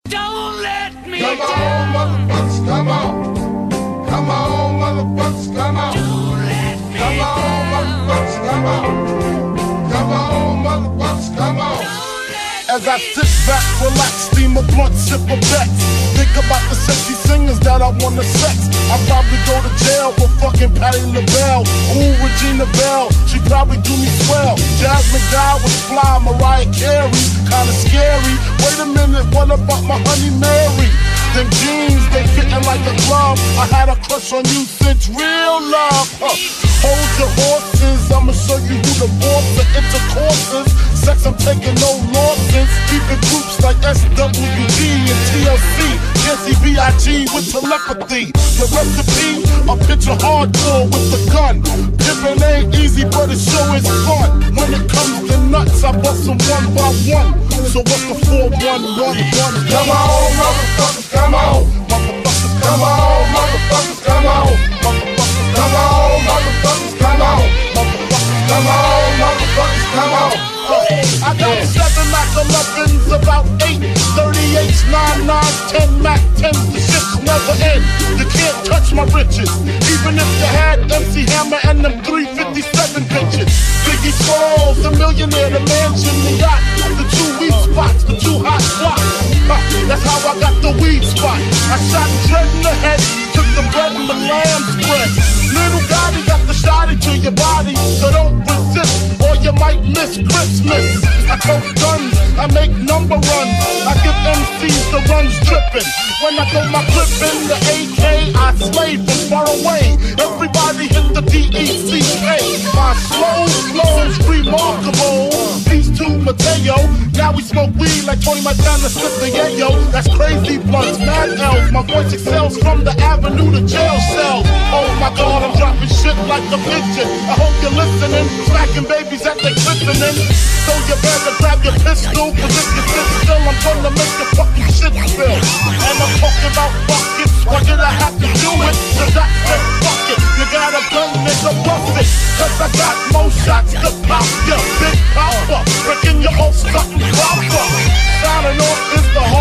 Don't let me Come down. on, motherfuckers, come on. Come on, motherfuckers, come on. Don't let me Come on, down. motherfuckers, come on. Come on, motherfuckers, come on. As I sit back, relax, steam a blunt, sip a bet. Think about the sexy singers that I wanna sex. I'll probably go to jail for fucking Patti LaBelle. Ooh, Regina Belle, she probably do me swell. Jasmine Guy was fly, Mariah Carey, kinda scary. Wait a minute, what about my honey Mary? Them jeans, they fitting like a glove. I had a crush on you since real love. Hold your horses, I'ma show you who the boss of intercourse is. Sex, I'm taking no losses. Keeping groups like SWD and TLC. Jesse B.I.G. with telepathy. The recipe, a picture hardcore with the gun. Different ain't easy, but it sure is fun. When it comes to nuts, I bust them one by one. So what's the 4-1-1-1? Come on, motherfuckers, come on. Motherfuckers, Come on, motherfuckers, come on. motherfuckers, Come on, motherfuckers, come on. motherfuckers, Come on, motherfuckers, come on. I got 7 Mac 11s, about 8 38s, 9 9s, 10 Mac 10s. The shit's never end. You can't touch my riches, even if you had MC Hammer and them 357 bitches. Biggie Smalls, the millionaire, the mansion, the yacht, the 2 weed spots, the 2 hot spots. That's how I got the weed spot. I shot Dread in the head, took the bread and the lamb spread. Little Gotti got the shotty to your body, so don't resist or you might miss Christmas. I tote guns, I make number runs. I give MCs the runs trippin'. When I throw my clip in the AK, I slay from far away. Everybody hit the DECA. My slow flow's remarkable. Peace to Mateo. Now we smoke weed like Tony Montana, slip the yayo. That's crazy blunts, mad L's. My voice excels from the avenue to jail cells. Oh my God, I'm dropping shit like a pigeon. I hope you're listening, smacking babies at they clipping in. So you better grab your pistol, cause if you sit still, I'm gonna make the fucking shit spill. And I'm talking about buckets, why did I have to do it? Cause I said fuck it, you got a gun, nigga, bust it. Cause I got more shots to pop ya, big popper, breaking your old something proper. Signing off is the